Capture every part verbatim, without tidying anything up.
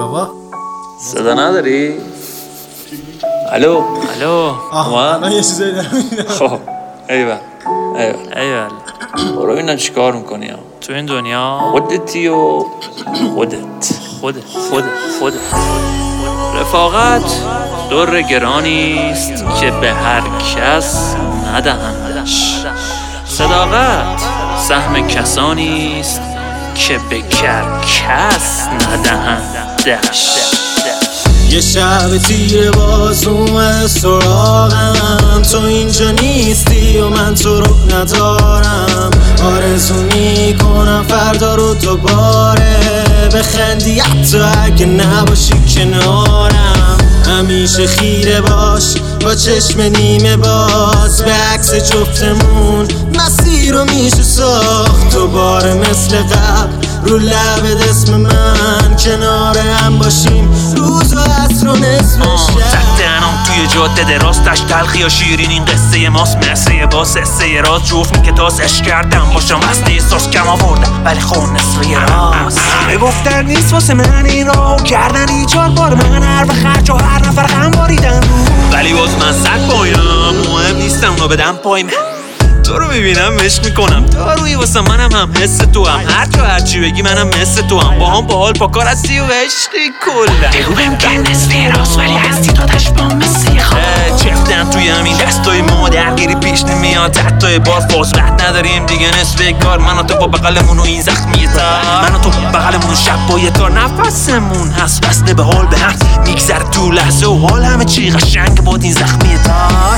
آقا صدا نداری؟ الو الو آه من یه چیزایی دارم میدم. خب ایول ایول ایول برو ببینم چیکار میکنی ها. تو این دنیا خودتی و خودت خودت خودت خودت رفاقت در گرانیست که به هر کس ندهندش. صداقت سهم کسانیست که به هر کس ندهندش. یه شب تیره باز اومد سراغم، تو اینجا نیستی و من تو رو ندارم. آرزو میکنم فردا رو دوباره بخندی حتی اگه نباشی کنارم. همیشه خیره باش با چشم نیمه باز به عکس جفتمون، مسیر رو میشه ساخت دوباره مثل قبل. رو لبت اسم من کنار هم باشیم روز و عصر و نصف شب. تحتنم توی جاده راستش تلخی یا شیرین، این قصه ماست مثل با سسه راز جفت که تاسش کردم باشم هستی احساس کم آوردم ولی خون نصفه راست. همه گفتن نیست واسه من این راهو کردن ایچار بار من هر و خرج و هر نفر غم باریدن، ولی باز من سک پایم مهم نیستم اونو بدم پایم. تو رو میبینم عشق میکنم دارویی واسه منم هم حس تو هم هر جا هرچی بگی منم مثل تو هم با هم با حال پا کار هستی و عشقی کلا. بگویم که نصفی راست ولی هستی دادش با مثل خواه چفتن توی همین دستای ما درگیری پیش نمیاد حتی بار فاصلت نداریم دیگه نصف کار. من و تو با بغلمون و این زخمی تار، من و تو بغلمون و شب با یه تار نفسمون هست وصله به حال به هم میگذر تو لحظه و حال همه چی قشنگ بود این زخمی تار.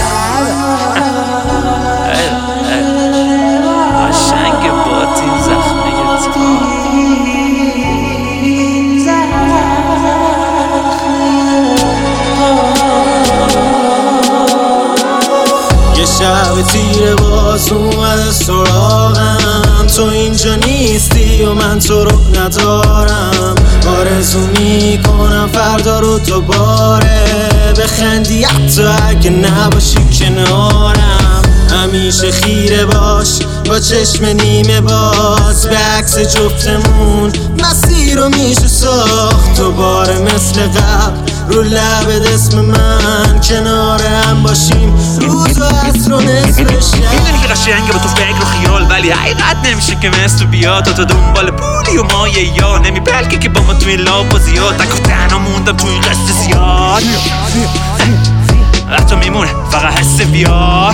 قشنگ باد این زخمی تار. یه شب تیره باز اومد سراغم، تو اینجا نیستی و من تو رو ندارم. آرزو میکنم فردا رو دوباره بخندی حتی اگه نباشی کنارم. همیشه خیره باش با چشم نیمه باز به عکس جفتمون، مسیر رو میشه ساخت دوباره مثل قبل. رو لبت اسم من کنار هم باشیم روز و عصر و نصف شب. میدونی که قشنگه با تو فکر و خیال ولی حقیقت نمیشه که مثل تو بیاد. تا تو دنبال پولی و مایه یا نمی بلکه که با ما تو این لاب و زیاد تک و تنها موندم تو این قصد زیاد. حتی میمونه فقط حس بیار.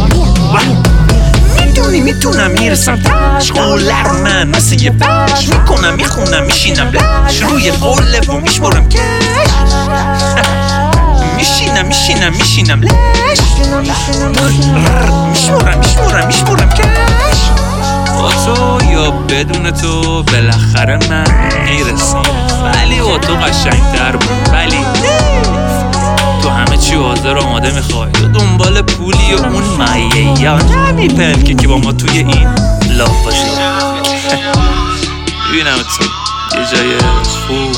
میدونی میتونم میرسم تش قوله رو من مثل یه بش میکنم میخونم میشینم لش روی قوله و میشمارم کش میشینم میشینم میشینم لش میشمارم میشمارم میشمارم کش. با تو یا بدون تو بالاخره من میرسم ولی با تو قشنگتر بود. ولی تو همه چی حاضر آماده میخوای تو دنبال پولی و اون مایه یا نمیپلکه که با ما توی این لاف باشی. ببینم تو یه جای خوب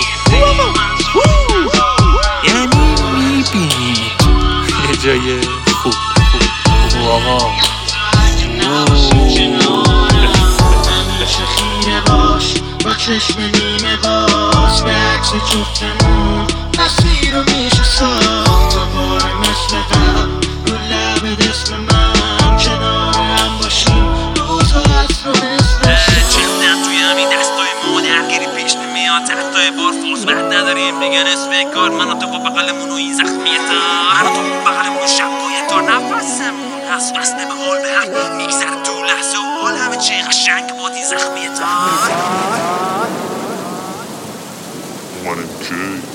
یعنی میبینی یه جای خوب خوب آقا خیره باش با چشم نیمه باش به عکس جفتمون، مسیر رو میشه ساخت دوباره مثل قبل. رو لبت اسم من کنار هم باشیم روز و عصر و نصف شب. چفتن توی همین دستای ما درگیری پیش نمیاد حتی بار فرصت نداریم دیگه نصف کار. من و تو با بغلمون و این زخمی تار، من و تو با بغلمون و شب با یه تار نفسمون هست وصله به حال به هم میگذر تو لحظه و حال همه چی قشنگ بود این زخمی تار. one and two.